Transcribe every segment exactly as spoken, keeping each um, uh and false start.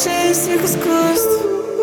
шесть век искусств.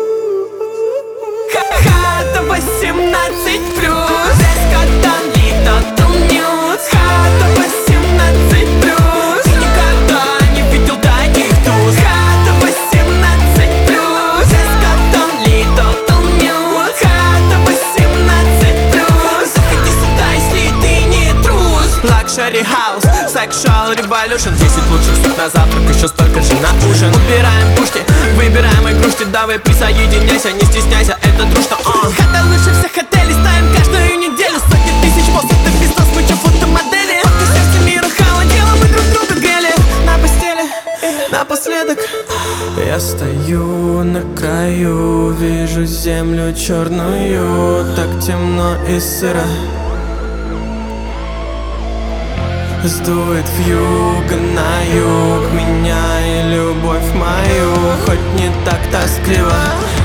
Хата восемнадцать плюс, Дэскотон, Литл Ньюс. Хата восемнадцать плюс, никогда не видел таких туз. Хата восемнадцать плюс, Дэскотон, Литл Ньюс. Хата восемнадцать плюс, заходи сюда, если ты не трус. Лакшери хаус, сексуал революшн. Десять лучших суп на завтрак, еще столько же на ужин. Убираем пушки, выбираем игрушки. Давай присоединяйся, не стесняйся, это дружно. uh. Хата лучше всех отелей, ставим каждую неделю сотни тысяч постов, это бизнес, мы че фотомодели. Пока сердце мира холодело, мы друг друга грели на постели. Напоследок я стою на краю, вижу землю черную, так темно и сыро. Сдует вьюга на юг меня и любовь мою, хоть не так тоскливо.